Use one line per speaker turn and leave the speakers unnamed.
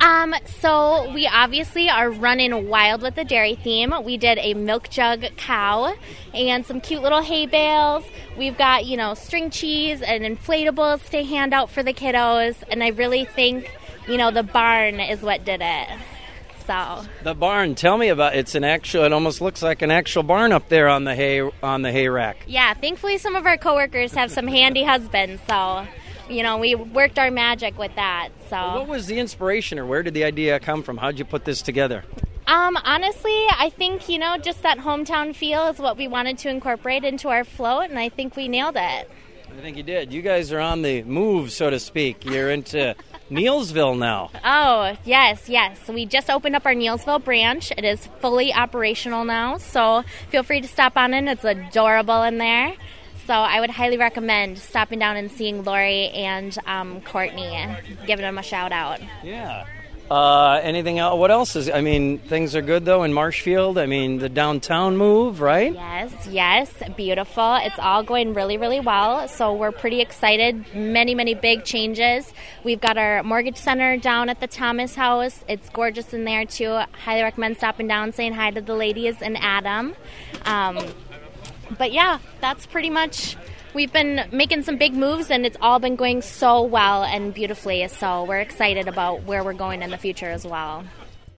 So we obviously are running wild with the dairy theme. We did a milk jug cow and some cute little hay bales. We've got, string cheese and inflatables to hand out for the kiddos. And I really think, the barn is what did it. So
the barn, tell me about it almost looks like an actual barn up there on the hay rack.
Yeah, thankfully some of our coworkers have some handy husbands, so we worked our magic with that. So
what was the inspiration, or where did the idea come from? How'd you put this together?
Honestly, I think, just that hometown feel is what we wanted to incorporate into our float, and I think we nailed it.
I think you did. You guys are on the move, so to speak. You're into Neilsville now.
Oh, yes. We just opened up our Neilsville branch. It is fully operational now, so feel free to stop on in. It's adorable in there. So I would highly recommend stopping down and seeing Lori and Courtney and giving them a shout out.
Yeah. Anything else? What else things are good though in Marshfield. The downtown move, right?
Yes. Beautiful. It's all going really, really well. So we're pretty excited. Many, many big changes. We've got our mortgage center down at the Thomas House. It's gorgeous in there too. Highly recommend stopping down, saying hi to the ladies and Adam. But yeah, that's pretty much, we've been making some big moves and it's all been going so well and beautifully. So we're excited about where we're going in the future as well.